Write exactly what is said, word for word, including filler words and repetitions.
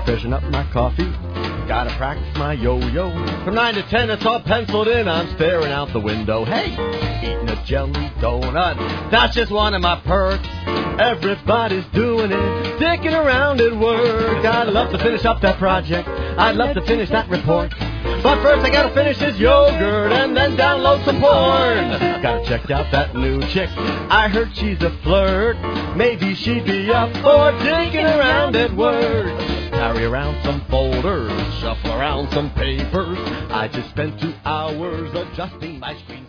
freshen up my coffee. Gotta practice my yo-yo. From nine to ten, it's all penciled in. I'm staring out the window. Hey, eating a jelly donut. That's just one of my perks. Everybody's doing it, sticking around at work. I'd love to finish up that project. I'd love to finish that report. But first I gotta finish this yogurt and then download some porn. Gotta check out that new chick. I heard she's a flirt. Maybe she'd be up for digging around at work. Carry around some folders, shuffle around some papers. I just spent two hours adjusting my screen.